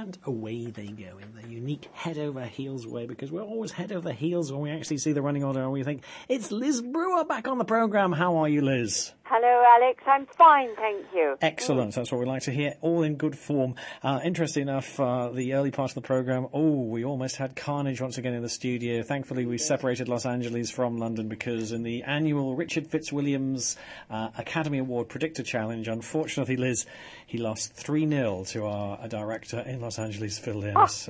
And away they go in the unique head-over-heels way, because we're always head-over-heels when we actually see the running order and we think, it's Liz Brewer back on the programme. How are you, Liz? Hello, Alex. I'm fine, thank you. Excellent. That's what we like to hear. All in good form. Interesting enough, the early part of the programme, we almost had carnage once again in the studio. Thankfully, we separated Los Angeles from London because in the annual Richard Fitzwilliams Academy Award Predictor Challenge, unfortunately, Liz, he lost 3-0 to our director in Los Angeles, Phil Dennis.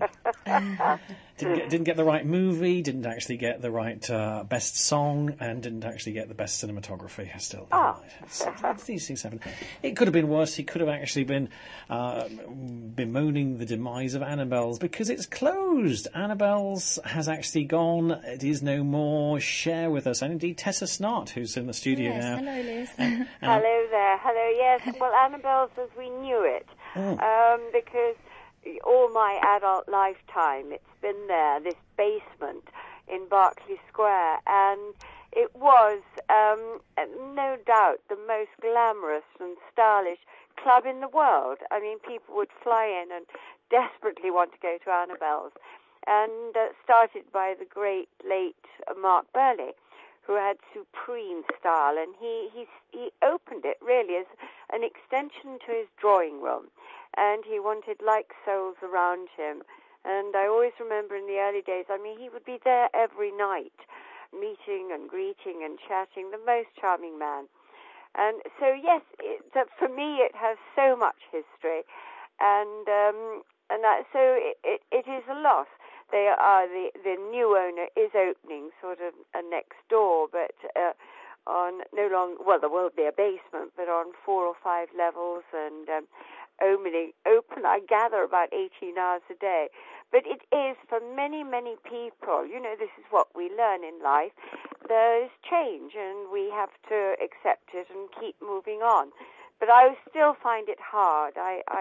Didn't get the right movie, didn't actually get the right best song, and didn't actually get the best cinematography. Still, these things happen. It could have been worse. He could have actually been bemoaning the demise of Annabelle's because it's closed. Annabelle's has actually gone. It is no more. Share with us, and indeed Tessa Snart, who's in the studio now. Hello, Liz. Hello there. Hello. Yes. Well, Annabelle's as we knew it, because all my adult lifetime, it's been there, this basement in Berkeley Square, and it was, no doubt, the most glamorous and stylish club in the world. I mean, people would fly in and desperately want to go to Annabelle's, and started by the great late Mark Burley, who had supreme style, and he opened it really as an extension to his drawing room, and he wanted like souls around him. And I always remember in the early days, I mean, he would be there every night, meeting and greeting and chatting, the most charming man. And so, yes, for me it has so much history, and so it is a loss. They are the new owner is opening sort of next door, but on no longer. Well, there will be a basement, but on 4 or 5 levels, and only open, I gather, about 18 hours a day. But it is for many, many people. You know, this is what we learn in life. There is change, and we have to accept it and keep moving on. But I still find it hard.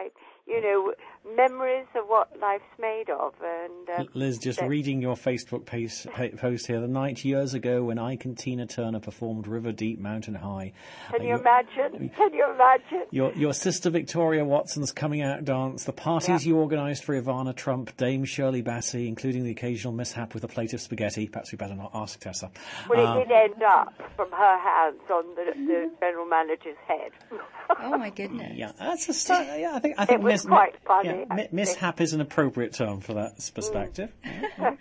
Memories of what life's made of. And Liz, just reading your Facebook post here, the night years ago when Ike and Tina Turner performed River Deep, Mountain High. Can you imagine? Can you imagine? Your sister Victoria Watson's coming out dance, the parties you organised for Ivana Trump, Dame Shirley Bassey, including the occasional mishap with a plate of spaghetti. Perhaps we better not ask Tessa. Well, it did end up from her hands on the general manager's head. Oh my goodness! Yeah, that's a start. Yeah, I think it was quite funny. Yeah, mishap is an appropriate term for that perspective. Yeah.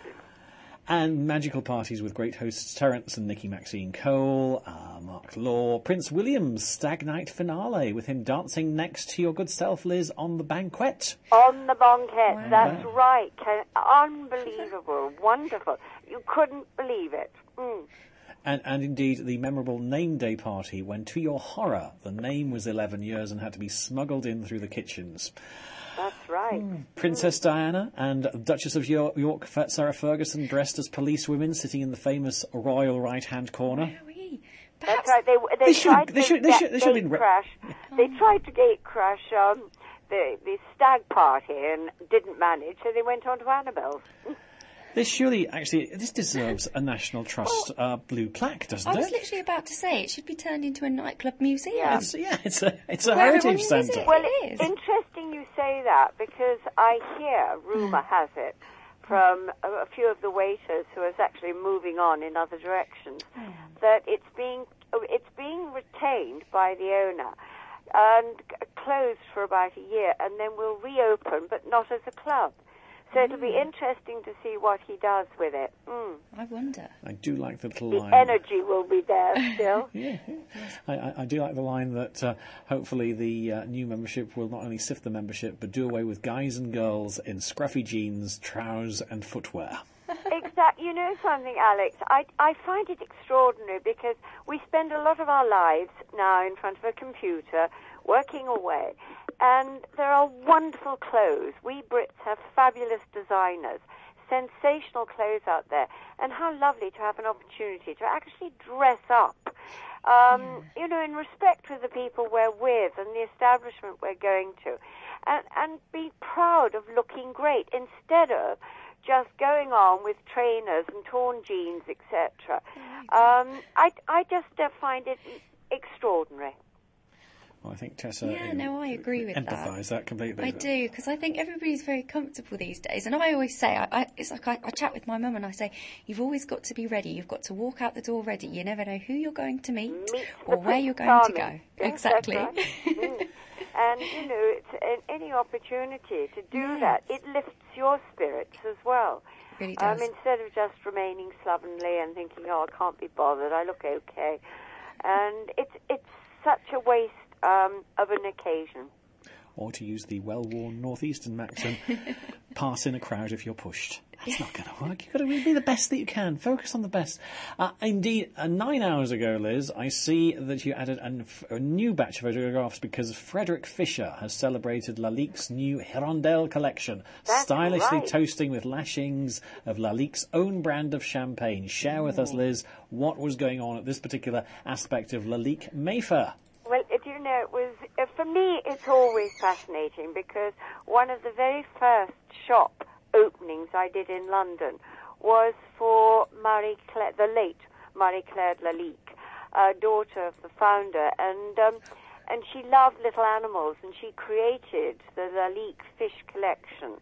And magical parties with great hosts Terence and Nikki Maxine Cole, Mark Law, Prince William's Stag Night finale with him dancing next to your good self, Liz, on the banquet. On the banquet, wow. That's right. Unbelievable, wonderful. You couldn't believe it. Mm. And indeed, the memorable name day party when, to your horror, the name was 11 years and had to be smuggled in through the kitchens. That's right. Princess Diana and Duchess of York, Sarah Ferguson, dressed as policewomen, sitting in the famous royal right-hand corner. That's right. They tried to gate crash the stag party and didn't manage, so they went on to Annabelle's. This deserves a National Trust blue plaque, doesn't it? I was literally about to say it should be turned into a nightclub museum. It's a heritage centre. Well, it's interesting you say that, because I hear, rumour has it, from a few of the waiters who are actually moving on in other directions, that it's being retained by the owner and closed for about a year, and then will reopen, but not as a club. So it'll be interesting to see what he does with it. I wonder. I do like the little line. The energy will be there still. I do like the line that hopefully the new membership will not only sift the membership, but do away with guys and girls in scruffy jeans, trousers and footwear. Exactly. You know something, Alex? I find it extraordinary because we spend a lot of our lives now in front of a computer, working away. And there are wonderful clothes. We Brits have fabulous designers, sensational clothes out there. And how lovely to have an opportunity to actually dress up, in respect for the people we're with and the establishment we're going to. And be proud of looking great instead of just going on with trainers and torn jeans, etc. I just find it extraordinary. Well, I think Tessa... Yeah, no, I agree with that. Empathise that completely. I do, because I think everybody's very comfortable these days. And I always say, it's like I chat with my mum and I say, you've always got to be ready. You've got to walk out the door ready. You never know who you're going to meet or where you're going to go. Yes, exactly. Right. And, it's any opportunity to do that. It lifts your spirits as well. It really does. Instead of just remaining slovenly and thinking, I can't be bothered, I look okay. And it's such a waste of an occasion. Or to use the well-worn northeastern maxim, pass in a crowd if you're pushed. It's not going to work. You've got to be the best that you can. Focus on the best. Indeed, 9 hours ago, Liz, I see that you added a new batch of photographs because Frederick Fisher has celebrated Lalique's new Hirondelle collection, That's stylishly right. toasting with lashings of Lalique's own brand of champagne. Share with us, Liz, what was going on at this particular aspect of Lalique Mayfair. Well, it was, for me, it's always fascinating because one of the very first shop openings I did in London was for the late Marie-Claire Lalique, daughter of the founder, and she loved little animals, and she created the Lalique fish collection,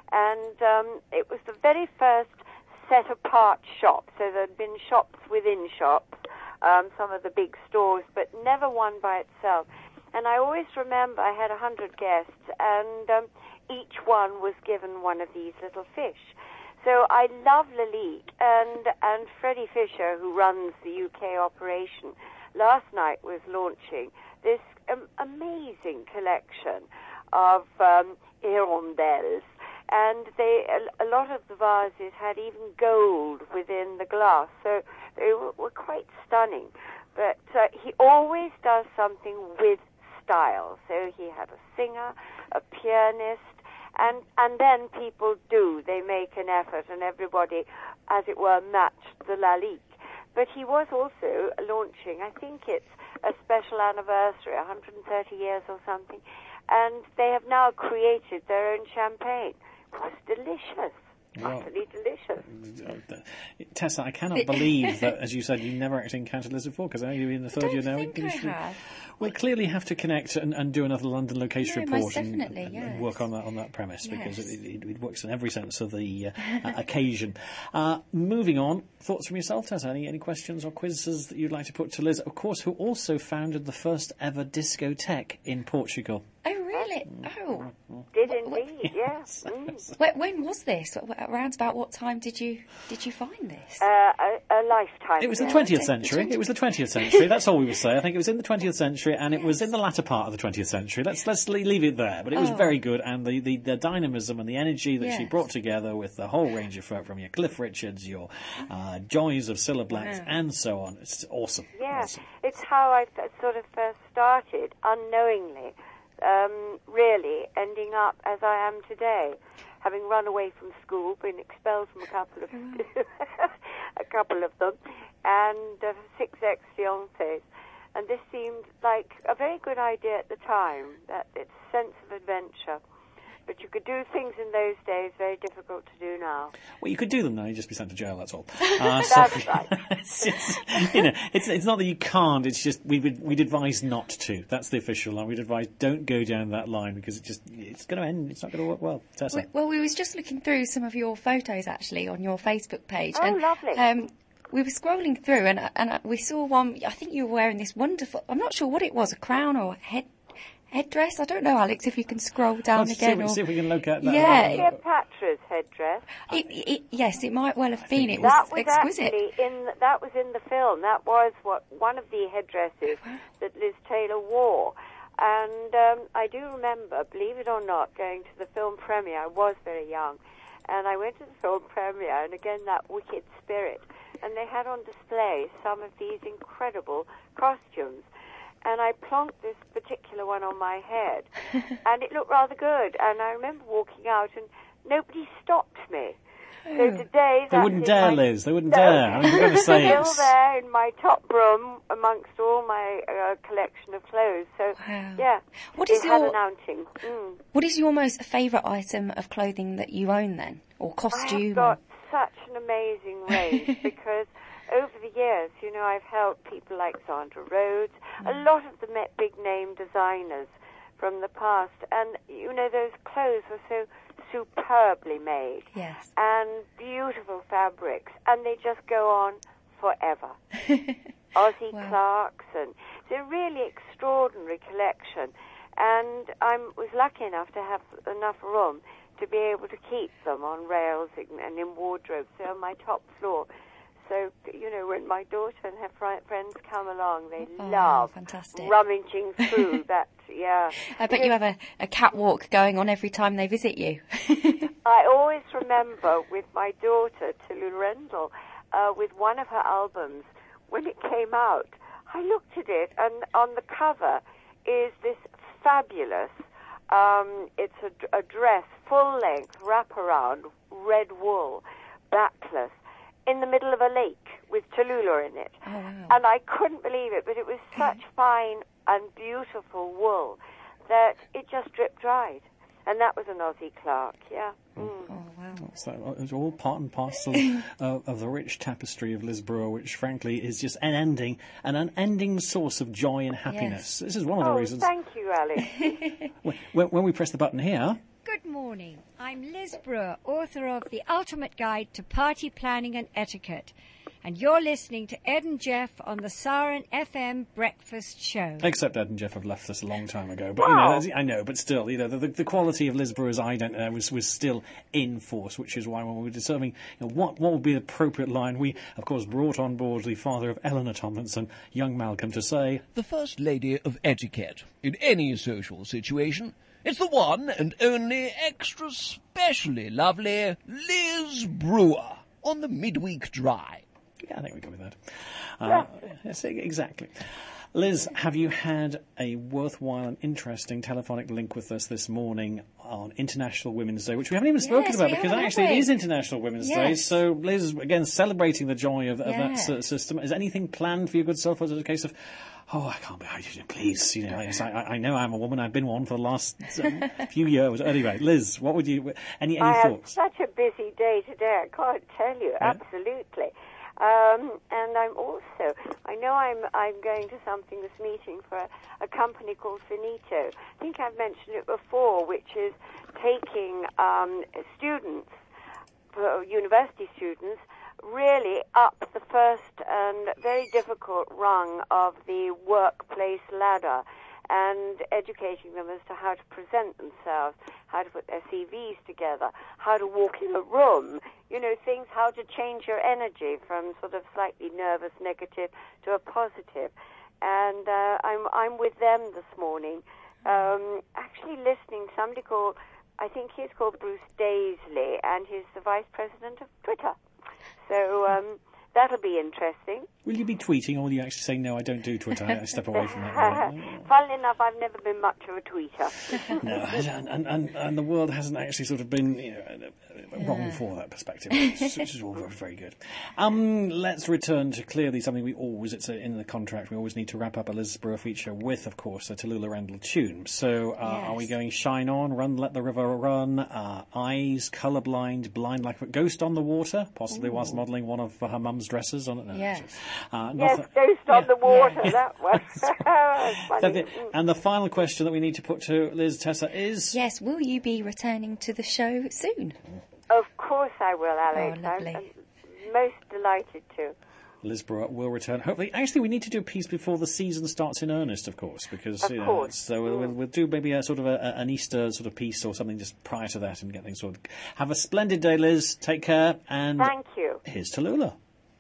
and it was the very first set-apart shop, so there had been shops within shops, some of the big stores, but never one by itself. And I always remember I had 100 guests, and each one was given one of these little fish. So I love Lalique, and Freddie Fisher, who runs the UK operation, last night was launching this amazing collection of hirondelles. And a lot of the vases had even gold within the glass, so they were quite stunning. But he always does something with style. So he had a singer, a pianist, and then people they make an effort, and everybody, as it were, matched the Lalique. But he was also launching, I think it's a special anniversary, 130 years or something, and they have now created their own champagne. It was delicious. Utterly delicious. Tessa, I cannot believe that, as you said, you never actually encountered Liz before, because you're in the third year now. I think I have. We'll clearly have to connect and do another London location report most definitely, and work on that premise, because Yes. it works in every sense of the occasion. Moving on, thoughts from yourself, Tessa? Any questions or quizzes that you'd like to put to Liz, of course, who also founded the first ever discotheque in Portugal? Oh, really? Oh. Did indeed, yes. When was this? Around about what time did you find this? A lifetime. It was the ago. 20th century. It was the 20th century. That's all we would say. I think it was in the 20th century, and it was in the latter part of the 20th century. Let's leave it there. But it was very good, and the dynamism and the energy that she brought together with the whole range of folk, from your Cliff Richards, your Joys of Cilla Blacks, and so on. It's awesome. Yeah, Awesome. it's how I sort of first started, unknowingly, really ending up as I am today, having run away from school, been expelled from a couple of them, and 6 ex-fiancés. And this seemed like a very good idea at the time, that it's sense of adventure. But you could do things in those days very difficult to do now. Well, you could do them now. You just be sent to jail. That's all. That's right. It's not that you can't. It's just we'd advise not to. That's the official line. We'd advise don't go down that line, because it's going to end. It's not going to work well. Tessa. Well, we was just looking through some of your photos actually on your Facebook page. Oh, and, lovely. We were scrolling through, and we saw one. I think you were wearing this wonderful. I'm not sure what it was, a crown or a headdress. I don't know, Alex, if you can scroll down again. See if we can look at that. Yeah. Cleopatra's headdress. Yes, it might well have been. It That was was exquisite. actually that was in the film. That was one of the headdresses that Liz Taylor wore. And I do remember, believe it or not, going to the film premiere. I was very young. And I went to the film premiere, and again, that wicked spirit. And they had on display some of these incredible costumes. And I plonked this particular one on my head, and it looked rather good. And I remember walking out, and nobody stopped me. So today, They wouldn't dare, Liz. They wouldn't dare. I mean, you're going to say still there in my top room amongst all my collection of clothes. So yeah, What is it had your an outing. What is your most favourite item of clothing that you own then, or I costume? have got such an amazing range because over the years, you know, I've helped people like Sandra Rhodes, a lot of the big-name designers from the past, and, you know, those clothes were so superbly made. Yes. And beautiful fabrics, and they just go on forever. Ozzy Clarkson. It's a really extraordinary collection, and I was lucky enough to have enough room to be able to keep them on rails and in wardrobes, so on my top floor. So, you know, when my daughter and her friends come along, they love rummaging through that, yeah. I bet you have a catwalk going on every time they visit you. I always remember with my daughter, Tallulah Rendell, with one of her albums, when it came out, I looked at it, and on the cover is this fabulous, it's a dress, full-length, wraparound, red wool, backless, in the middle of a lake with Tallulah in it. Oh, wow. And I couldn't believe it, but it was such fine and beautiful wool that it just drip-dried. And that was an Ozzy Clark, yeah. Oh, wow. So it's all part and parcel of the rich tapestry of Liz Brewer, which, frankly, is just an unending source of joy and happiness. Yes. This is one of the reasons. Thank you, Alex. when we press the button here... Good morning. I'm Liz Brewer, author of The Ultimate Guide to Party Planning and Etiquette. And you're listening to Ed and Jeff on the Siren FM Breakfast Show. Except Ed and Jeff have left us a long time ago. But, you know, I know, but still, you know, the quality of Liz Brewer's was still in force, which is why when we were determining, you know, what would be the appropriate line, we, of course, brought on board the father of Eleanor Tomlinson, young Malcolm, to say... The First Lady of Etiquette, in any social situation... It's the one and only extra specially lovely Liz Brewer on the Midweek Drive. Yeah, I think we go with that. Yes, exactly. Liz, have you had a worthwhile and interesting telephonic link with us this morning on International Women's Day, which we haven't even spoken about because actually it is International Women's Day. So, Liz, again, celebrating the joy of that system. Is anything planned for your good self? Or is it a case of... Oh, I can't be... Please, you know, I know I'm a woman. I've been one for the last few years. Anyway, Liz, what would you... Any thoughts? I have such a busy day today, I can't tell you. Yeah. Absolutely. And I'm also... I know I'm going to something this meeting for a company called Finito. I think I've mentioned it before, which is taking students, university students, really up the first and very difficult rung of the workplace ladder and educating them as to how to present themselves, how to put their CVs together, how to walk in a room, you know, things, how to change your energy from sort of slightly nervous, negative to a positive. And I'm with them this morning, actually listening to somebody called, I think he's called Bruce Daisley, and he's the vice president of Twitter. So that'll be interesting. Will you be tweeting, or will you actually say, no, I don't do Twitter, I step away from that? Funnily enough, I've never been much of a tweeter. No, and the world hasn't actually sort of been wrong for that perspective, which is all very good. Let's return to clearly something we always, it's in the contract, we always need to wrap up a Liz Brewer feature with, of course, a Tallulah Rendell tune. So are we going Shine On, Run, Let the River Run, Eyes, Colourblind, Blind Like a Ghost on the Water, possibly whilst modelling one of her mum's dresses on it? No, yes. Ghost on the Water, that was funny. And the final question that we need to put to Liz, Tessa, is... Yes, will you be returning to the show soon? Of course I will, Alex. Oh, lovely. I'm most delighted to. Liz Brewer will return. Hopefully, actually, we need to do a piece before the season starts in earnest, of course, because so we'll do maybe a sort of an Easter sort of piece or something just prior to that and get things sorted. Have a splendid day, Liz. Take care, and thank you. Here's Tallulah.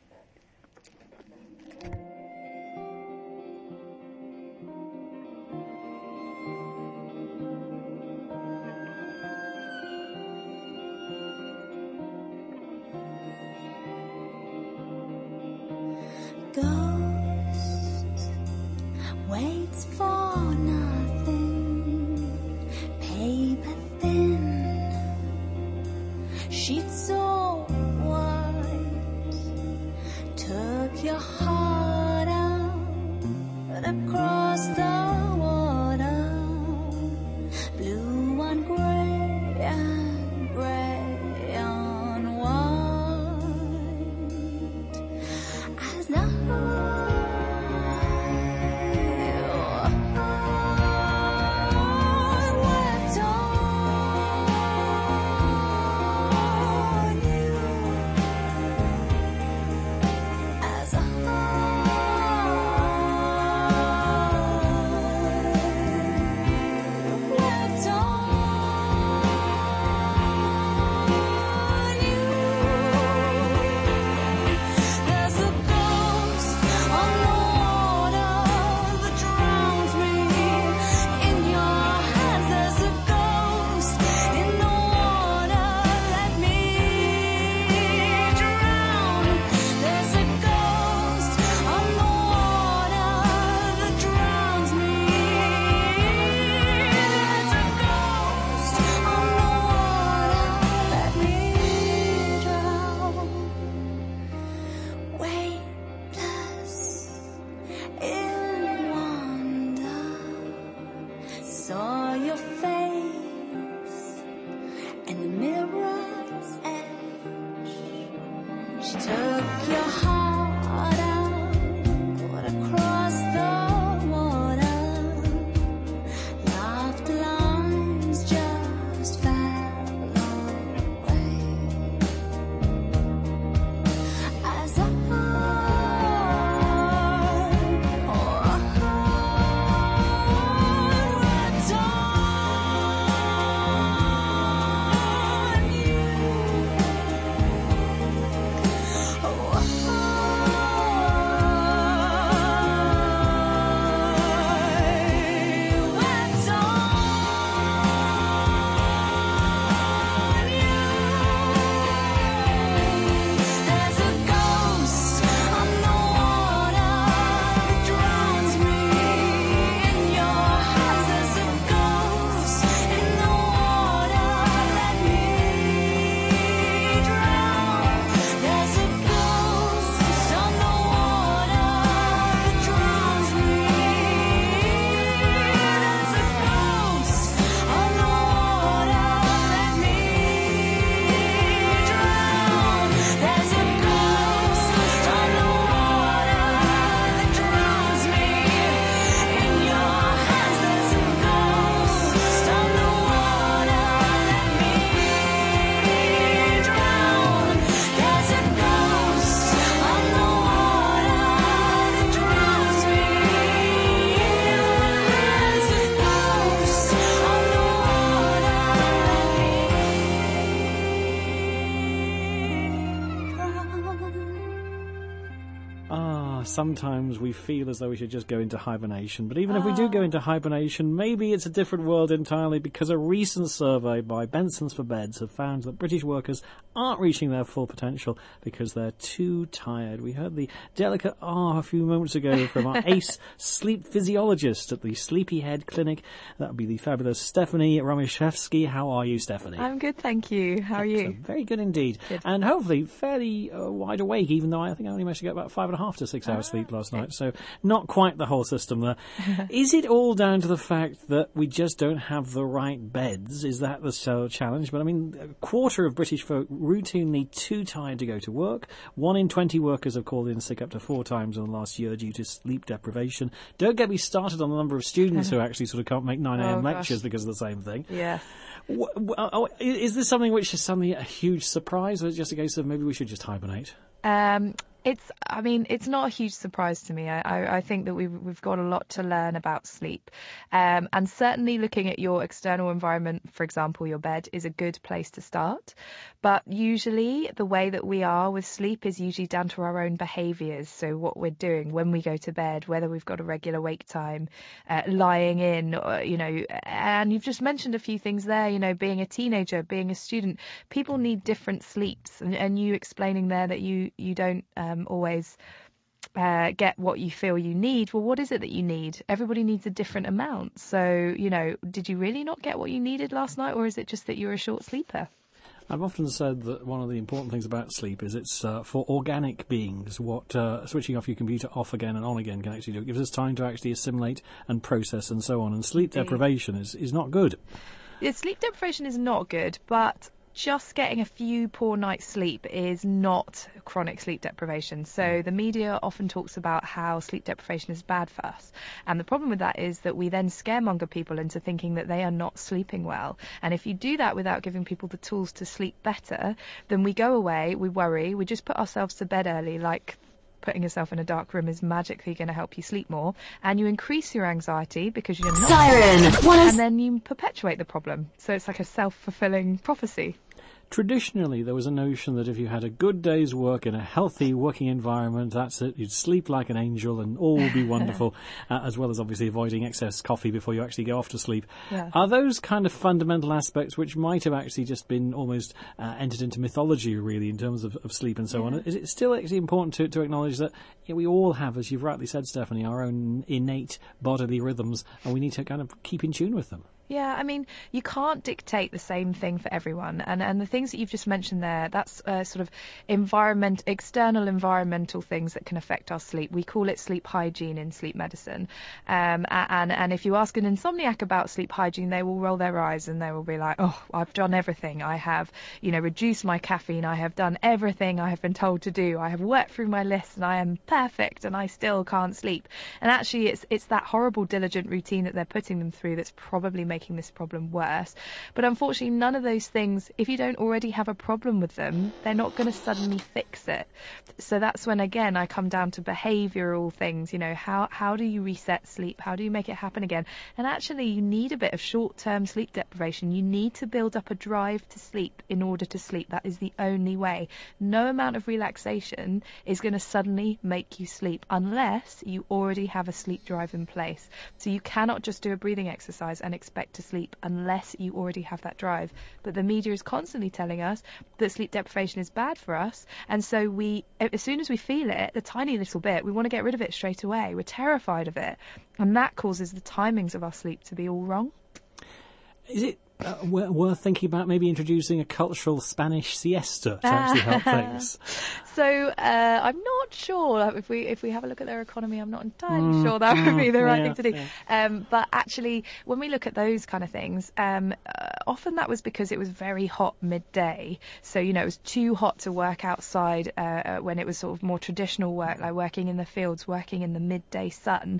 Ghost waits for nothing, paper thin, sheets so white, took your heart out across the water, blue on grey and grey on white. Sometimes we feel as though we should just go into hibernation. But even if we do go into hibernation, maybe it's a different world entirely, because a recent survey by Benson's for Beds have found that British workers aren't reaching their full potential because they're too tired. We heard the delicate a few moments ago from our ace sleep physiologist at the Sleepyhead Clinic. That would be the fabulous Stephanie Romashevsky. How are you, Stephanie? I'm good, thank you. How are you? Very good indeed. Good. And hopefully fairly wide awake, even though I think I only managed to get about 5.5 to 6 hours sleep last night. So not quite the whole system there. Is it all down to the fact that we just don't have the right beds? Is that the challenge? But I mean, a quarter of British folk routinely too tired to go to work. 1 in 20 workers have called in sick up to 4 times in the last year due to sleep deprivation. Don't get me started on the number of students who actually sort of can't make 9 a.m. lectures because of the same thing. Yeah. Is this something which is suddenly a huge surprise, or is it just a case of maybe we should just hibernate? It's not a huge surprise to me. I think that we've got a lot to learn about sleep. And certainly looking at your external environment, for example, your bed, is a good place to start. But usually the way that we are with sleep is usually down to our own behaviours. So what we're doing when we go to bed, whether we've got a regular wake time, lying in, and you've just mentioned a few things there, being a teenager, being a student. People need different sleeps. And you explaining there that you don't always get what you feel you need. Well, what is it that you need? Everybody needs a different amount. So, did you really not get what you needed last night, or is it just that you're a short sleeper? I've often said that one of the important things about sleep is it's for organic beings what switching off your computer off again and on again can actually do. It gives us time to actually assimilate and process and so on. And sleep deprivation is not good. Yeah, sleep deprivation is not good, but just getting a few poor nights sleep is not chronic sleep deprivation. So the media often talks about how sleep deprivation is bad for us. And the problem with that is that we then scaremonger people into thinking that they are not sleeping well. And if you do that without giving people the tools to sleep better, then we go away, we worry, we just put ourselves to bed early, like putting yourself in a dark room is magically going to help you sleep more, and you increase your anxiety because you're not Siren, and then you perpetuate the problem. So it's like a self-fulfilling prophecy. Traditionally, there was a notion that if you had a good day's work in a healthy working environment, that's it. You'd sleep like an angel and all would be wonderful, as well as obviously avoiding excess coffee before you actually go off to sleep. Yeah. Are those kind of fundamental aspects which might have actually just been almost entered into mythology, really, in terms of sleep and so on? Is it still actually important to acknowledge that we all have, as you've rightly said, Stephanie, our own innate bodily rhythms, and we need to kind of keep in tune with them? Yeah, I mean, you can't dictate the same thing for everyone. And the things that you've just mentioned there, that's sort of external environmental things that can affect our sleep. We call it sleep hygiene in sleep medicine. And if you ask an insomniac about sleep hygiene, they will roll their eyes and they will be like, oh, I've done everything. I have, reduced my caffeine. I have done everything I have been told to do. I have worked through my list and I am perfect and I still can't sleep. And actually, it's that horrible, diligent routine that they're putting them through that's probably making this problem worse. But unfortunately, none of those things, if you don't already have a problem with them, they're not going to suddenly fix it. So that's when, again, I come down to behavioural things. How do you reset sleep? How do you make it happen again? And actually, you need a bit of short-term sleep deprivation. You need to build up a drive to sleep in order to sleep. That is the only way. No amount of relaxation is going to suddenly make you sleep unless you already have a sleep drive in place. So you cannot just do a breathing exercise and expect to sleep unless you already have that drive. But the media is constantly telling us that sleep deprivation is bad for us, and so we, as soon as we feel it, the tiny little bit, we want to get rid of it straight away. We're terrified of it, and that causes the timings of our sleep to be all wrong. Is it worth thinking about maybe introducing a cultural Spanish siesta to actually help things? So I'm not sure. If we have a look at their economy, I'm not entirely sure that would be the right thing to do. Yeah. But actually, when we look at those kind of things, often that was because it was very hot midday. So, it was too hot to work outside when it was sort of more traditional work, like working in the fields, working in the midday sun.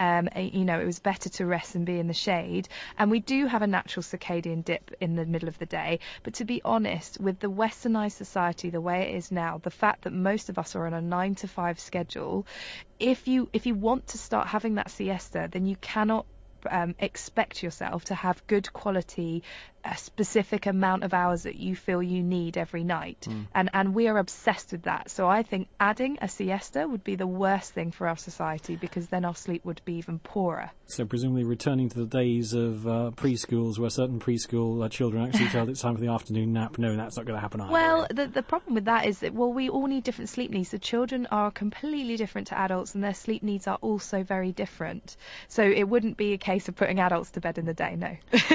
It was better to rest and be in the shade. And we do have a natural circadian dip in the middle of the day. But to be honest, with the westernized society the way it is now, the fact that most of us are on a 9-to-5 schedule, if you want to start having that siesta, then you cannot expect yourself to have good quality a specific amount of hours that you feel you need every night. And we are obsessed with that. So I think adding a siesta would be the worst thing for our society, because then our sleep would be even poorer. So presumably returning to the days of preschools where certain preschool children actually felt it's time for the afternoon nap. No, that's not going to happen either. Well, the problem with that is that, we all need different sleep needs. The children are completely different to adults, and their sleep needs are also very different. So it wouldn't be a case of putting adults to bed in the day, no.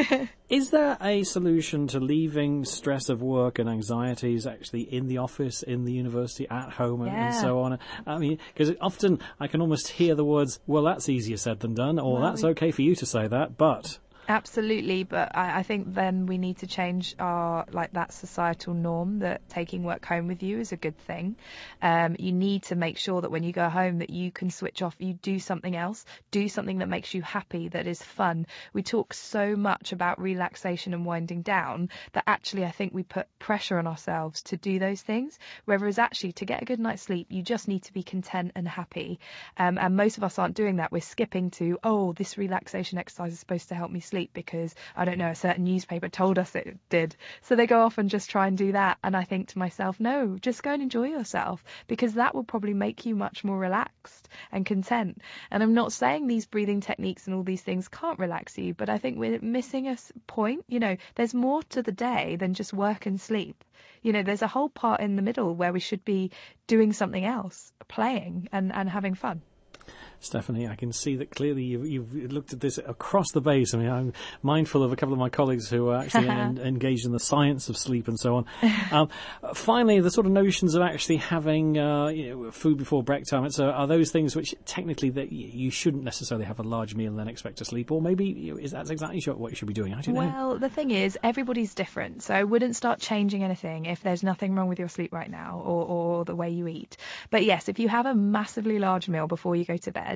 Is there a solution to leaving stress of work and anxieties actually in the office, in the university, at home, and so on? I mean, because often I can almost hear the words, well, that's easier said than done, or that's okay for you to say that, but... Absolutely, but I think then we need to change that societal norm that taking work home with you is a good thing. You need to make sure that when you go home that you can switch off, you do something else, do something that makes you happy, that is fun. We talk so much about relaxation and winding down that actually I think we put pressure on ourselves to do those things, whereas actually to get a good night's sleep, you just need to be content and happy. And most of us aren't doing that. We're skipping to, this relaxation exercise is supposed to help me sleep because, I don't know, a certain newspaper told us it did. So they go off and just try and do that. And I think to myself, no, just go and enjoy yourself, because that will probably make you much more relaxed and content. And I'm not saying these breathing techniques and all these things can't relax you, but I think we're missing a point. There's more to the day than just work and sleep. There's a whole part in the middle where we should be doing something else, playing and having fun. Stephanie, I can see that clearly you've looked at this across the base. I mean, I'm mindful of a couple of my colleagues who are actually engaged in the science of sleep and so on. Finally, the sort of notions of actually having food before break time, are those things which technically that you shouldn't necessarily have a large meal and then expect to sleep, or maybe is that exactly what you should be doing? I don't know. Well, the thing is, everybody's different, so I wouldn't start changing anything if there's nothing wrong with your sleep right now or the way you eat. But yes, if you have a massively large meal before you go to bed,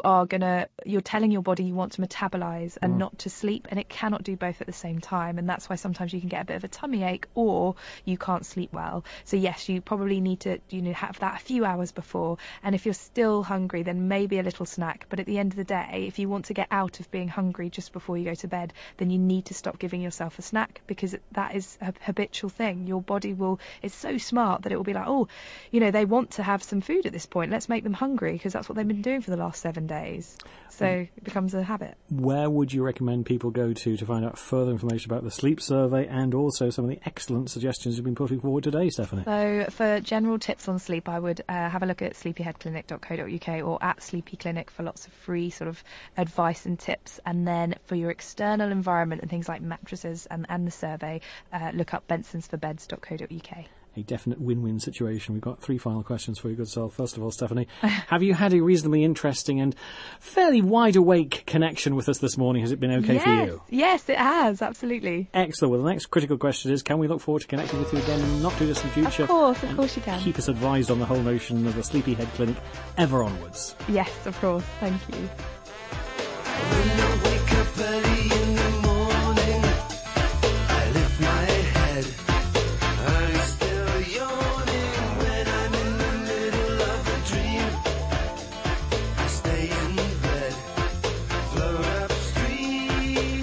you're telling your body you want to metabolize and not to sleep, and it cannot do both at the same time, and that's why sometimes you can get a bit of a tummy ache or you can't sleep well. So yes, you probably need to have that a few hours before, and if you're still hungry, then maybe a little snack. But at the end of the day, if you want to get out of being hungry just before you go to bed, then you need to stop giving yourself a snack, because that is a habitual thing. Your body is so smart that it will be like, they want to have some food at this point, let's make them hungry, because that's what they've been doing for the last 7 days. So it becomes a habit. Where would you recommend people go to find out further information about the sleep survey and also some of the excellent suggestions you've been putting forward today, Stephanie? So for general tips on sleep, I would have a look at sleepyheadclinic.co.uk or at Sleepy Clinic for lots of free sort of advice and tips. And then for your external environment and things like mattresses and the survey, look up bensonsforbeds.co.uk. A definite win-win situation. We've got 3 final questions for you, good soul. First of all, Stephanie, have you had a reasonably interesting and fairly wide-awake connection with us this morning? Has it been okay for you? Yes, it has, absolutely. Excellent. Well, the next critical question is, can we look forward to connecting with you again in the not-too-distant future? Of course you can. Keep us advised on the whole notion of the Sleepyhead Clinic ever onwards. Yes, of course. Thank you. When I wake up early in the morning, I lift my head. I'm still yawning when I'm in the middle of a dream. I stay in bed, float upstream.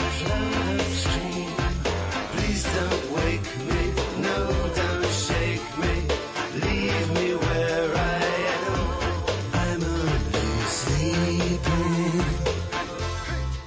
Please don't wake me, no, don't shake me. Leave me where I am. I'm only sleeping.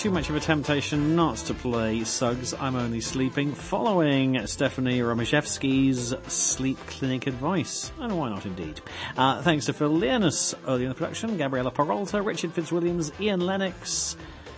too much of a temptation not to play Suggs, I'm Only Sleeping, following Stephanie Romashevsky's sleep clinic advice. And why not indeed? Thanks to Phil Leonis early in the production, Gabriella Peralta, Richard Fitzwilliams, Ian Lennox,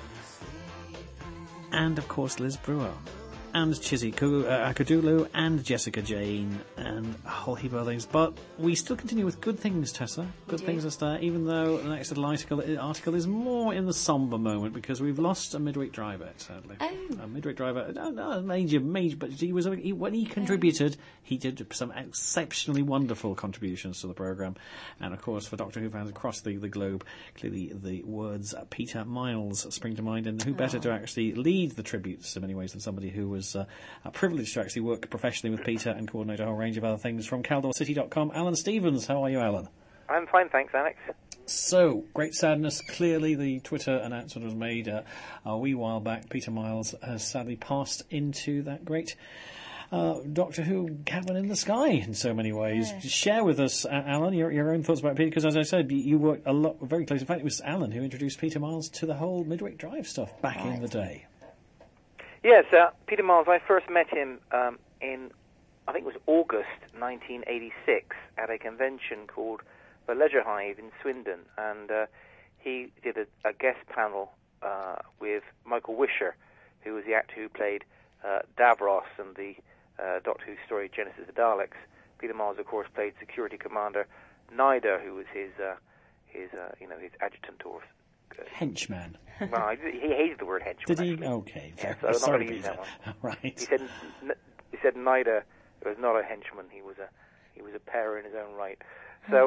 and of course Liz Brewer. And Chizzy Akadulu, and Jessica Jane, and a whole heap of other things. But we still continue with good things, Tessa. Good things are there, even though the next little article is more in the sombre moment, because we've lost a midweek driver, sadly. Oh. A midweek driver, no, major, but when he contributed, he did some exceptionally wonderful contributions to the programme. And of course, for Doctor Who fans across the globe, clearly the words Peter Miles spring to mind, and who better to actually lead the tributes in many ways than somebody who was privileged to actually work professionally with Peter and coordinate a whole range of other things from CaldorCity.com. Alan Stevens, how are you, Alan? I'm fine, thanks, Alex. So, great sadness. Clearly, the Twitter announcement was made a wee while back. Peter Miles has sadly passed into that great Doctor Who cabin in the sky in so many ways. Yeah. Share with us, Alan, your own thoughts about Peter, because as I said, you worked a lot, very close. In fact, it was Alan who introduced Peter Miles to the whole Midweek Drive stuff back in the day. Yes, Peter Miles, I first met him in, I think it was August 1986, at a convention called the Leisure Hive in Swindon, and he did a guest panel with Michael Wisher, who was the actor who played Davros in the Doctor Who story Genesis of the Daleks. Peter Miles, of course, played Security Commander Nida, who was his adjutant or henchman. Well, he hated the word henchman. Did he? Actually. Okay, yeah, so I'm not going to use that one. Right. He said Nida was not a henchman. He was a pair in his own right. So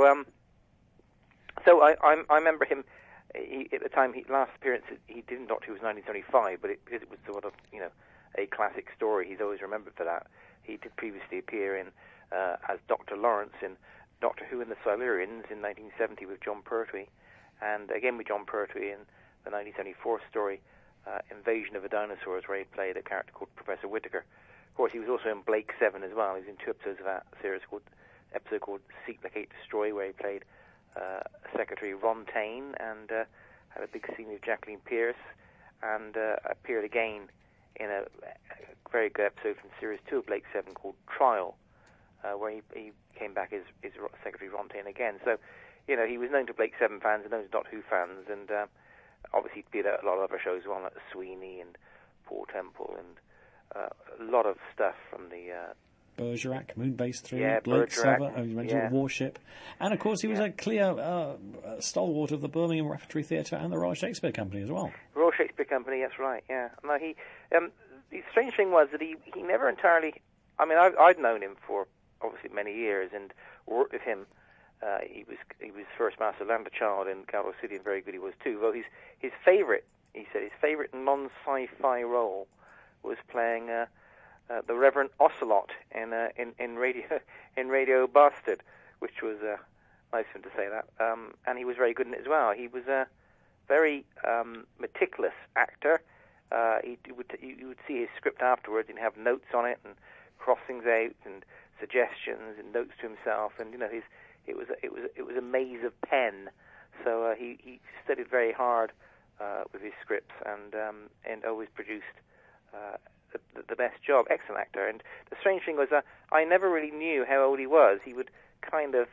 I remember him. At the time, last appearance he did in Doctor Who was 1975, but because it was sort of a classic story, he's always remembered for that. He did previously appear in as Dr. Lawrence in Doctor Who and the Silurians in 1970 with John Pertwee, and again with John Pertwee in the 1974 story Invasion of the Dinosaurs, where he played a character called Professor Whittaker. Of course, he was also in Blake 7 as well. He was in 2 episodes of that series called Seek, Locate, Destroy, where he played Secretary Ron Taine and had a big scene with Jacqueline Pierce, and appeared again in a very good episode from Series 2 of Blake 7 called Trial, where he came back as Secretary Ron Taine again. So, he was known to Blake 7 fans and known to Doctor Who fans, and obviously he did a lot of other shows as well, like Sweeney and Paul Temple, and a lot of stuff from the Bergerac, Moonbase 3, yeah, Blake Bergerac, 7, you mentioned Warship. And of course he was a clear stalwart of the Birmingham Repertory Theatre and the Royal Shakespeare Company as well. Royal Shakespeare Company, that's right, yeah. No, the strange thing was that he never entirely, I mean, I'd known him for obviously many years and worked with him. He was First Master Landerchild in Caldor City, and very good he was too. Well, his favourite non-sci-fi role was playing the Reverend Ocelot in Radio Bastard, which was nice of him to say that. And he was very good in it as well. He was a very meticulous actor. You would see his script afterwards and have notes on it and crossings out and suggestions and notes to himself, and it was a maze of pen. So he studied very hard with his scripts and always produced the best job. Excellent actor. And the strange thing was I never really knew how old he was. He would kind of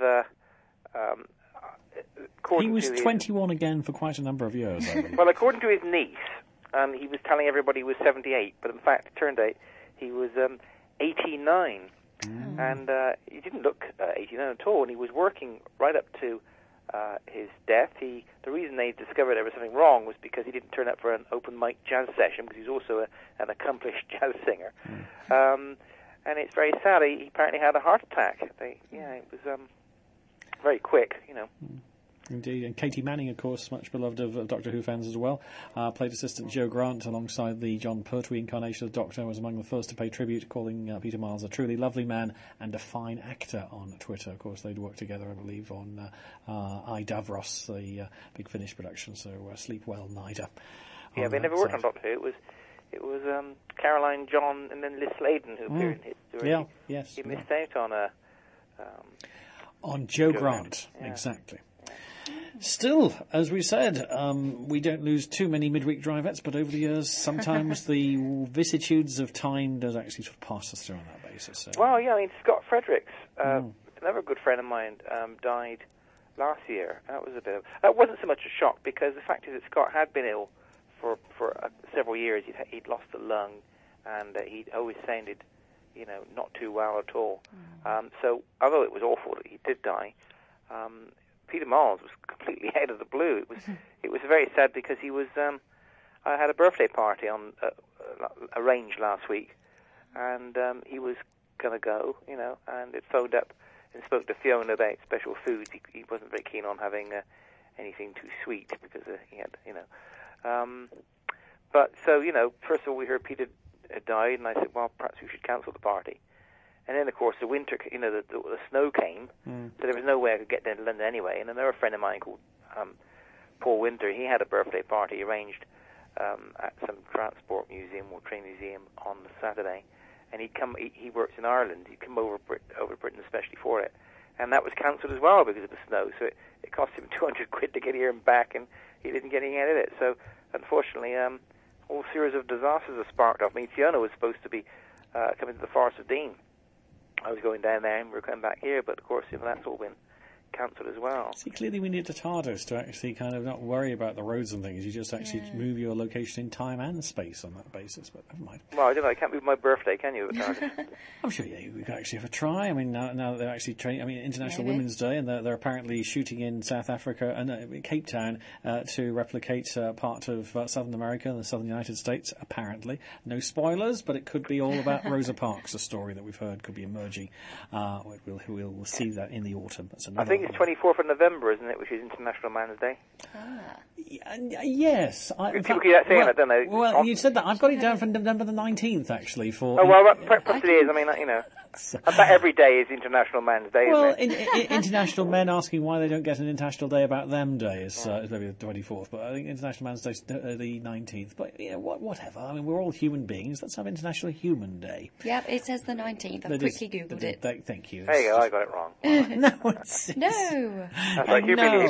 he was 21 again for quite a number of years. Well, according to his niece, he was telling everybody he was 78, but in fact it turned out he was 89. And he didn't look 89 at all, and he was working right up to his death. The reason they discovered there was something wrong was because he didn't turn up for an open mic jazz session, because he's also an accomplished jazz singer. And it's very sad. He apparently had a heart attack. It was very quick, Indeed, and Katie Manning, of course, much beloved of Doctor Who fans as well, played assistant Joe Grant alongside the John Pertwee incarnation of the Doctor, was among the first to pay tribute, calling Peter Miles a truly lovely man and a fine actor on Twitter. Of course, they'd worked together, I believe, on I, Davros, the Big Finish production, so sleep well, Nida. Yeah, they never worked on Doctor Who. It was Caroline, John, and then Liz Sladen who appeared in his story. Yeah, yes. He missed out on on Joe Grant. Exactly. Still, as we said, we don't lose too many midweek drivettes, but over the years, sometimes the vicissitudes of time does actually sort of pass us through on that basis. So. Well, yeah, I mean, Scott Fredericks, another good friend of mine, died last year. That wasn't so much a shock, because the fact is that Scott had been ill for several years. He'd lost a lung, and he'd always sounded, not too well at all. So, although it was awful that he did die, Peter Miles was completely out of the blue. It was very sad, because he was. I had a birthday party arranged last week, and he was going to go, and it phoned up and spoke to Fiona about special foods. He wasn't very keen on having anything too sweet, because he had, But so, first of all, we heard Peter died, and I said, well, perhaps we should cancel the party. And then, of course, the winter, the snow came, so there was no way I could get down to London anyway. And another friend of mine called Paul Winter, he had a birthday party arranged at some transport museum or train museum on the Saturday. And he works in Ireland. He'd come over Britain especially for it. And that was cancelled as well because of the snow. So it cost him 200 quid to get here and back, and he didn't get any out of it. So, unfortunately, all series of disasters have sparked off. I mean, Fiona was supposed to be coming to the Forest of Dean. I was going down there and we were coming back here, but of course, that's all been cancelled as well. See, clearly we need the TARDIS to actually kind of not worry about the roads and things. You just actually move your location in time and space on that basis, but never mind. Well, I don't know, I can't move my birthday, can you, with TARDIS? I'm sure, we could actually have a try. I mean, now that they're actually training, International Women's Day, and they're apparently shooting in South Africa and Cape Town to replicate part of Southern America and the Southern United States, apparently. No spoilers, but it could be all about Rosa Parks, a story that we've heard could be emerging. We'll see that in the autumn. That's another. I think it's 24th of November, isn't it, which is International Man's Day? Yes. People keep saying that, don't they? Well, you said that. I've got it down for November the 19th, actually. Perhaps it is. I mean, about every day is International Man's Day, well, isn't it? International Men asking why they don't get an International Day about them day is maybe the 24th, but I think International Man's Day is the 19th. But, whatever. I mean, we're all human beings. Let's have International Human Day. Yep, it says the 19th. I've quickly Googled it. Thank you. There you go, I got it wrong. No. That's right, humiliate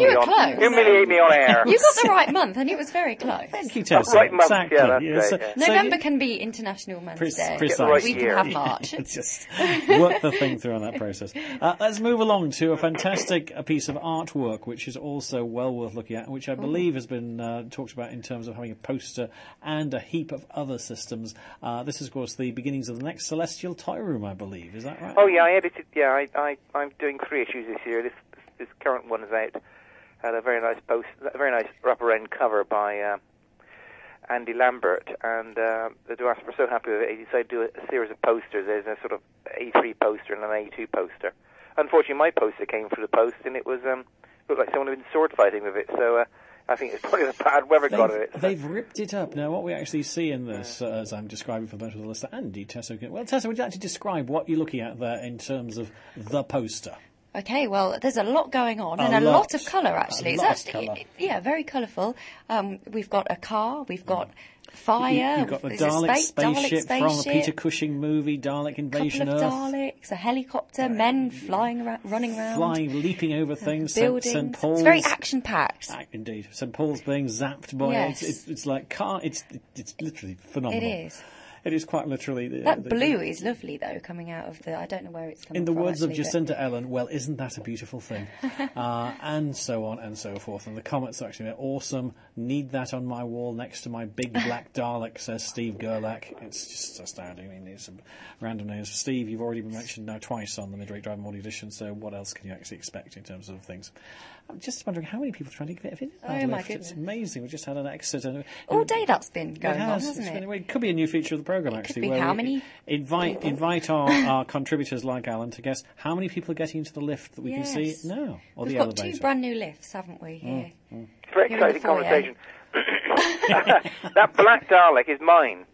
me on air. You got the right month, and it was very close. Thank you, Tessa. Right month, exactly. yeah, that's great, November can be International Men's Day. Precisely. We can have March. Just work the thing through on that process. Let's move along to a fantastic piece of artwork, which is also well worth looking at, which I believe has been talked about in terms of having a poster and a heap of other systems. This is, of course, the beginnings of the next Celestial Toy Room, I believe. Is that right? Oh, yeah, I edited. Yeah, I'm doing 3 issues this year. This current one is out. Had a very nice a very nice upper end cover by Andy Lambert, and the Duas were so happy with it. He decided to do a series of posters. There's a sort of A3 poster and an A2 poster. Unfortunately, my poster came through the post, and it was looked like someone had been sword fighting with it. So I think it's probably the bad weather got at it. So. They've ripped it up. Now, what we actually see in this, as I'm describing for the benefit of the listener, Andy, Tessa, Tessa, would you actually describe what you're looking at there in terms of the poster? Okay, well, there's a lot going on and a lot of colour, actually. It's actually, very colourful. We've got a car, we've got fire. You've got the Dalek spaceship from a Peter Cushing movie, Dalek Invasion Earth. A couple of Daleks, a helicopter, men flying around, running around. Leaping over things. Buildings. St. Paul's. It's very action-packed. Indeed. St. Paul's being zapped by it. It's like car. It's literally phenomenal. It is. It is quite literally... That blue is lovely, though, coming out of the... I don't know where it's coming from, in the words actually, of Jacinta Ellen, well, isn't that a beautiful thing? And so on and so forth. And the comments are actually awesome. Need that on my wall next to my big black Dalek, says Steve Gerlach. It's just astounding. I mean, it's some random names. Steve, you've already been mentioned now twice on the Midweek Drive Morning Edition, so what else can you actually expect in terms of things? I'm just wondering how many people are trying to get it in. Oh, my goodness. It's amazing. We just had an exit. All day that's been going on, hasn't it? It could be a new feature of the programme, actually. Could be how many? Invite our contributors like Alan to guess how many people are getting into the lift that we can see now, or We've the got elevator. 2 brand new lifts, haven't we, here? It's a very exciting conversation. That black Dalek is mine.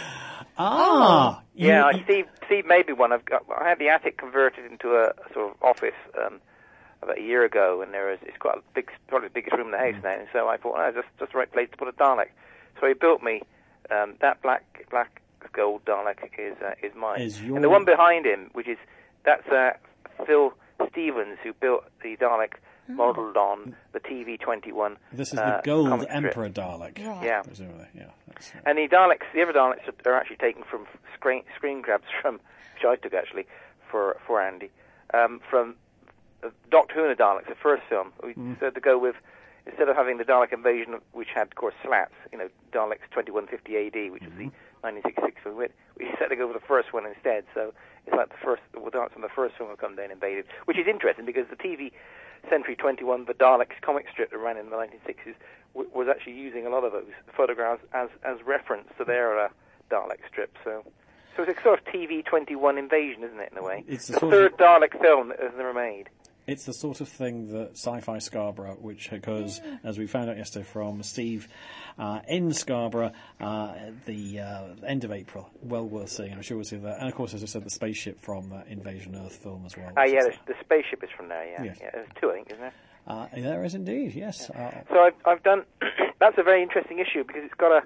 Yeah, Steve made me one. I had the attic converted into a sort of office about a year ago, and it's quite a big, probably the biggest room in the house now. And so I thought, that's just the right place to put a Dalek. So he built me that black gold Dalek is mine. And the one behind him, that's Phil Stevens, who built the Dalek modelled on the TV-21. This is the Gold comic strip. Emperor Dalek. Right. Yeah. Presumably, yeah. That's, And the other Daleks are actually taken from screen grabs from, which I took actually for Andy, from Doctor Who and the Daleks, the first film. We decided to go with, instead of having the Dalek invasion, which had, of course, slats, Daleks 2150 AD, which was the 1966 film, we decided to go with the first one instead. So it's like the Daleks from the first film have come down and invaded, which is interesting because the TV Century 21, the Daleks comic strip that ran in the 1960s, was actually using a lot of those photographs as reference to their Dalek strip. So it's a sort of TV 21 invasion, isn't it, in a way? It's the third Dalek film that was never made. It's the sort of thing that Sci-Fi Scarborough, which occurs, as we found out yesterday from Steve, in Scarborough, the end of April. Well worth seeing. I'm sure we'll see that. And, of course, as I said, the spaceship from that Invasion Earth film as well. The spaceship is from there, yeah. Yes. Yeah, there's two, I think, isn't there? There is indeed, yes. Yeah. So I've done... That's a very interesting issue because it's got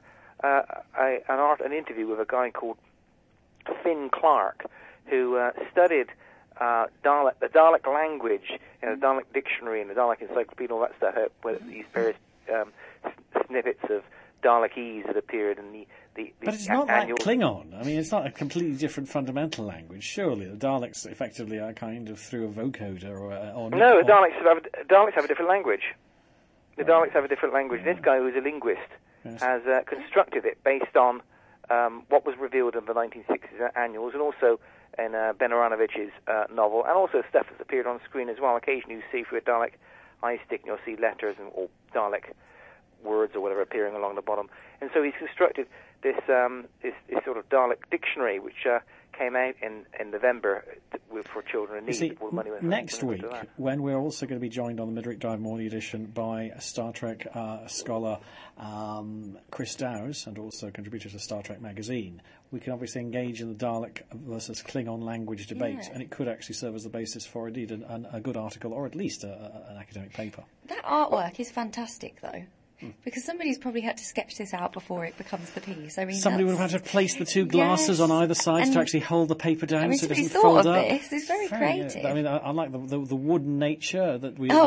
an interview with a guy called Finn Clark, who studied... the Dalek language, the Dalek dictionary and the Dalek encyclopedia, all that stuff, where these various snippets of Dalekese that appeared in the But it's not like Klingon. I mean, it's not a completely different fundamental language. Surely the Daleks effectively are kind of through a vocoder or no, the Daleks have a different language. The Daleks have a different language. This guy, who's a linguist, has constructed it based on what was revealed in the 1960s annuals, and also in Ben Aranovic's novel, and also stuff that's appeared on screen as well. Occasionally you see through a Dalek eye stick, and you'll see letters or Dalek words or whatever appearing along the bottom. And so he's constructed this sort of Dalek dictionary, which came out in November for children in need. See, next week, when we're also going to be joined on the Midweek Drive Morning Edition by a Star Trek scholar, Chris Dowes, and also contributor to Star Trek magazine, we can obviously engage in the Dalek versus Klingon language debate, and it could actually serve as the basis for, indeed, a good article, or at least an academic paper. That artwork is fantastic, though. Because somebody's probably had to sketch this out before it becomes the piece. I mean, somebody would have had to place the two glasses on either side to actually hold the paper down so it doesn't fold up. This is very creative. I mean, I like the wooden nature that we.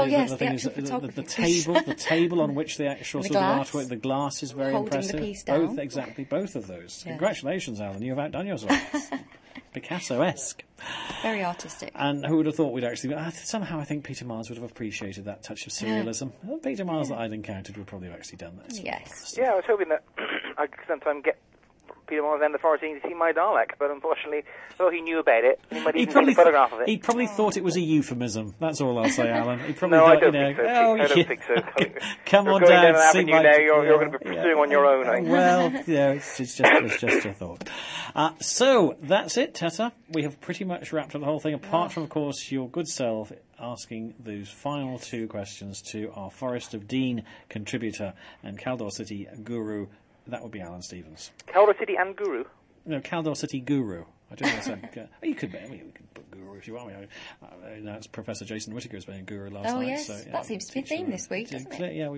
The table on which the actual sort of artwork, the glass is very impressive. The piece down. Both of those. Yeah. Congratulations, Alan. You've outdone yourself. Picasso-esque. Very artistic. And who would have thought we'd actually... somehow I think Peter Miles would have appreciated that touch of surrealism. Peter Miles that I'd encountered would probably have actually done that. Yes. Yeah, I was hoping that I could sometime get Peter Miles and the Forest to see my Dalek, but unfortunately, though he knew about it, he might even take a photograph of it. He probably thought it was a euphemism. That's all I'll say, Alan. He probably no, thought, I don't think so. Come on down, see my... Now, you're going to be pursuing on your own, I think. Well, it's just a thought. So, that's it, Tessa. We have pretty much wrapped up the whole thing, apart from, of course, your good self asking those final two questions to our Forest of Dean contributor and Caldor City guru. That would be Alan Stevens. Caldor City and Guru? No, Caldor City Guru. I don't know what I said. You could put Guru if you want. That's Professor Jason Whittaker's been Guru last night. Oh, yes. So, that seems to be a theme this week, doesn't it? Yeah,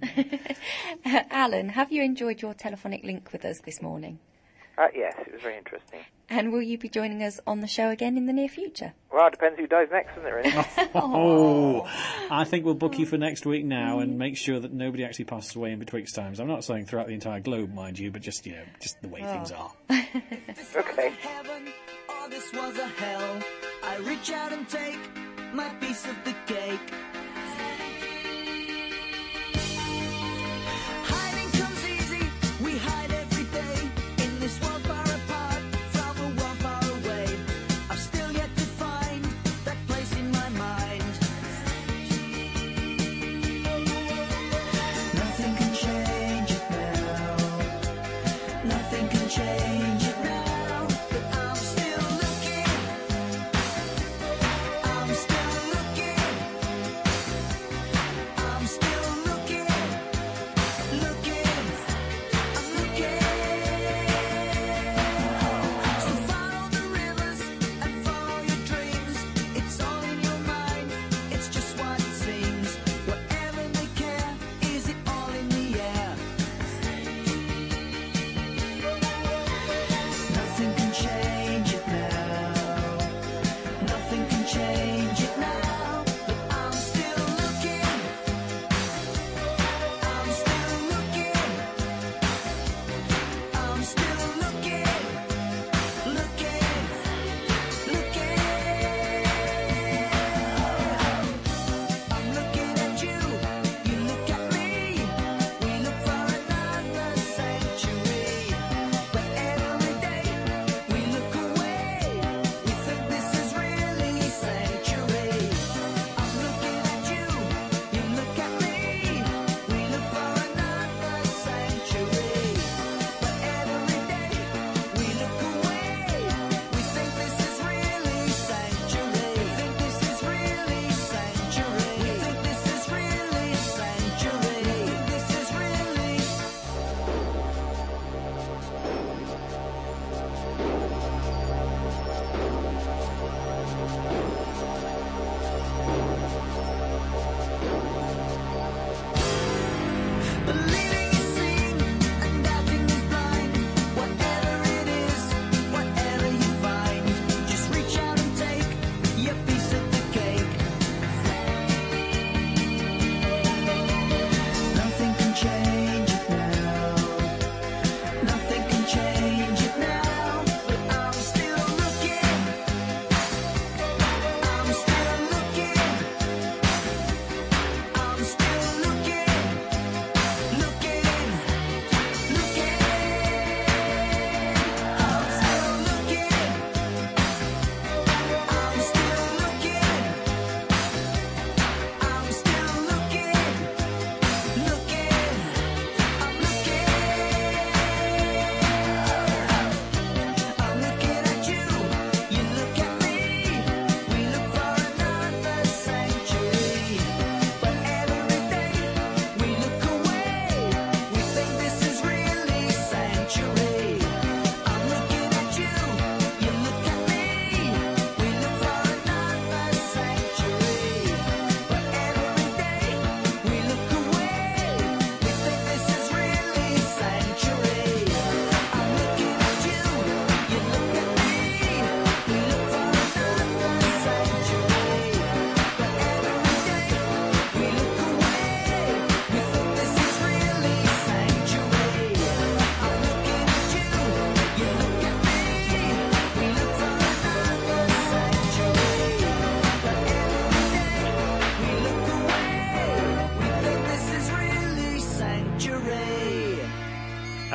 Alan, have you enjoyed your telephonic link with us this morning? Yes, it was very interesting. And will you be joining us on the show again in the near future? Well, it depends who dies next, doesn't it, really? I think we'll book you for next week now and make sure that nobody actually passes away in betwixt times. I'm not saying throughout the entire globe, mind you, but just the way things are. Okay. Heaven, or this was a hell. I reach out and take my piece of the cake. Hiding comes easy. We hide every day in this world far apart from a world far away. I've still yet to find that place in my mind. Nothing can change it now. Nothing can change it now. But I'm still looking. I'm still looking.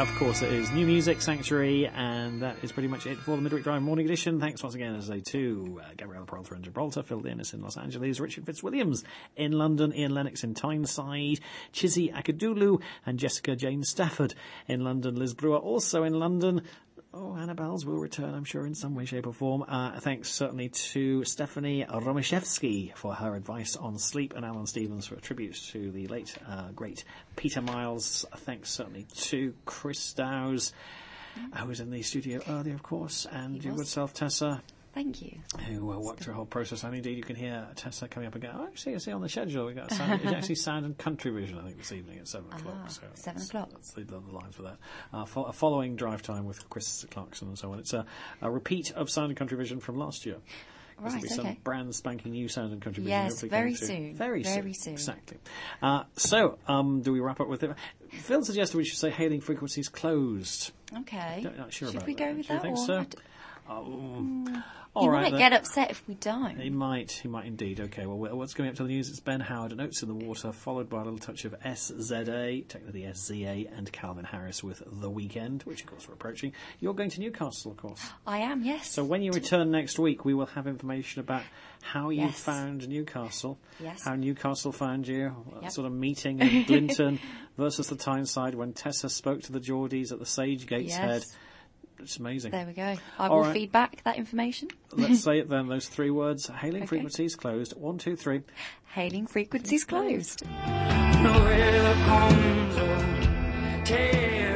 of course, it is New Music Sanctuary, and that is pretty much it for the Midweek Drive Morning Edition. Thanks once again, as I say, to Gabriella Peralta in Gibraltar, Phil Dennis in Los Angeles, Richard Fitzwilliams in London, Ian Lennox in Tyneside, Chizzy Akadulu, and Jessica Jane Stafford in London, Liz Brewer also in London. Oh, Annabelle's will return, I'm sure, in some way, shape or form. Thanks certainly to Stephanie Romashevsky for her advice on sleep, and Alan Stevens for a tribute to the late, great Peter Miles. Thanks certainly to Chris Dowes, who was in the studio earlier, of course, and your good self, Tessa. Thank you. Who worked through the whole process. And indeed, you can hear Tessa coming up again. Oh, actually, I see on the schedule, we've got it's actually Sound and Country Vision, I think, this evening at 7 o'clock. So 7 o'clock. That's the line for that. Following Drive Time with Chris Clarkson and so on. It's a repeat of Sound and Country Vision from last year. There'll be some brand spanking new Sound and Country Vision. Yes, very soon. Very soon. Exactly. Do we wrap up with it? Phil suggested we should say Hailing Frequencies Closed. Okay. Not sure should about we go that. with Do you that? think Or so? He might get upset if we don't. He might indeed. Okay, well, what's coming up to the news? It's Ben Howard and Oats in the Water, followed by a little touch of SZA, technically SZA, and Calvin Harris with The Weekend, which of course we're approaching. You're going to Newcastle, of course. I am, yes. So when you return next week, we will have information about how you found Newcastle, how Newcastle found you, sort of meeting in Glinton versus the Tyneside when Tessa spoke to the Geordies at the Sage Gates Head. It's amazing. There we go. I will feed back that information. Let's say it then, those three words. Hailing Frequencies Closed. 1, 2, 3. Hailing Frequencies Closed. Noel comes on,